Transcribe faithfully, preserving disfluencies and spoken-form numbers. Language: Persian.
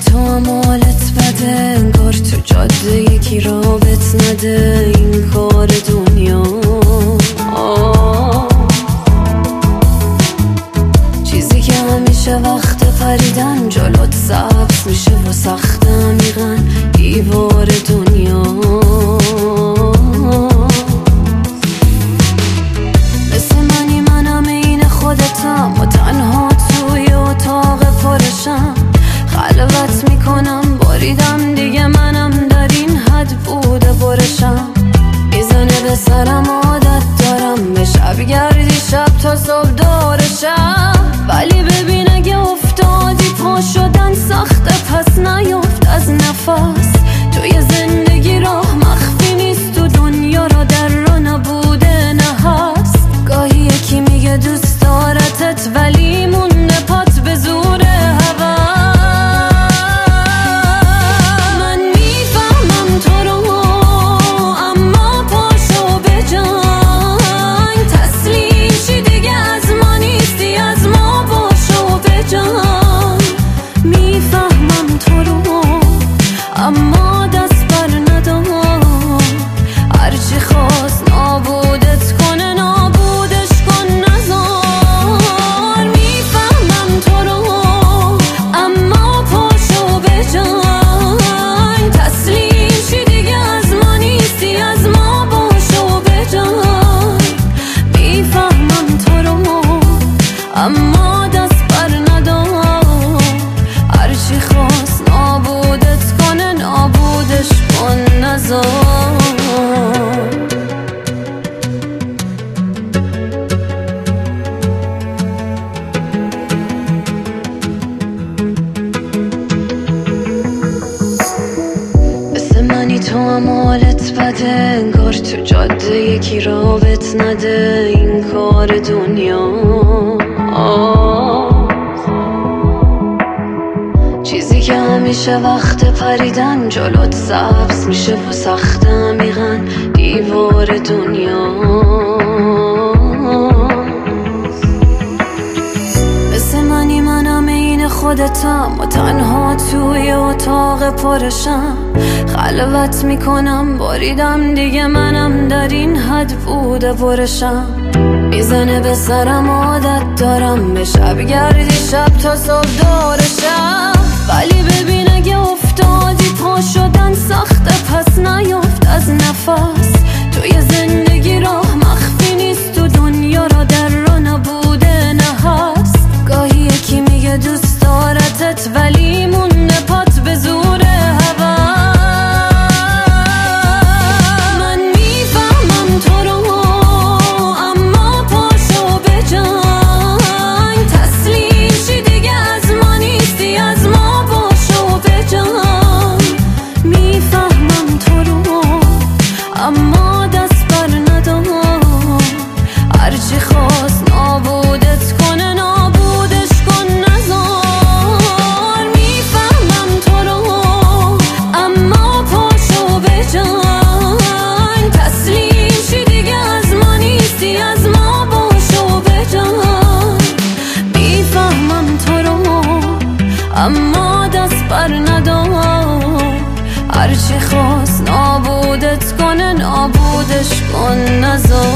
تو هم حالت بده، انگار تو جاده یکی رابط نده. این کار دنیا آه. چیزی که همیشه وقت پریدن جلوت سبز میشه و سخت عمیقن دیوار دنیا. مثل منی منم این خودتم و تنها توی اتاق پرشم. خلوت میکنم باریدم دیگه منم در این حد بوده برشم. میزنه به سرم عادت دارم به شب گردی شب تا صبح دورشم. ولی ببین اگه افتادی پا شدن سخته پس نیفت از نفس. توی زندگی راه مخفی نیست تو دنیا را در را نبوده نه هست. گاهی یکی میگه دوست دارتت ولی مونده پات به زور هوا. من میفهمم تو رو اما پاشو به جنگ. تسلیم شی دیگه از ما نیستی از ما باشو به جنگ. میفهمم تو رو اما دست بر ندار. هرچی خواست نابودت کنه نابودش کن نزار. میفهمم تو رو اما پاشو به جنگ. تسلیم شی دیگه از ما نیستی از ما باشو به جنگ. میفهمم تو رو اما دست بر ندار. هرچی خواست نابودت کنه نابودش کن نزار. مثل منی تو هم حالت بده، انگار تو جاده یکی رابط نده. این کار دنیا آه. چیزی که همیشه وقت پریدن جلوت سبز میشه و سخت عمیقن دیوار دنیا. مثل منی منم این خودتم و تنها توی اتاق پرشم. خلوت میکنم باریدم دیگه منم در این حد بوده برشم. میزنه به سرم عادت دارم به شب گردی شب تا صبح دورشم. ولی ببین اگه افتادی پا شدن سخته پس نیفت از نفس. توی زندگی راه مخفی نیست تو دنیا را در را نبوده نه هست. گاهی یکی میگه دوست دارتت ولی مونده پات به زور هوا. من میفهمم تو رو اما پاشو به جنگ. تسلیم شی دیگه از ما نیستی از ما باشو به جنگ. میفهمم تو رو اما دست بر ندار. هرچی خواست نابودت کنه نابودش کن نزار. میفهمم تو رو اما پاشو به جنگ. تسلیم شی دیگه از ما نیستی از ما باشو به جنگ. میفهمم تو رو اما دست بر ندار. هرچی خواست نابودت کنه نابودش کن نزار.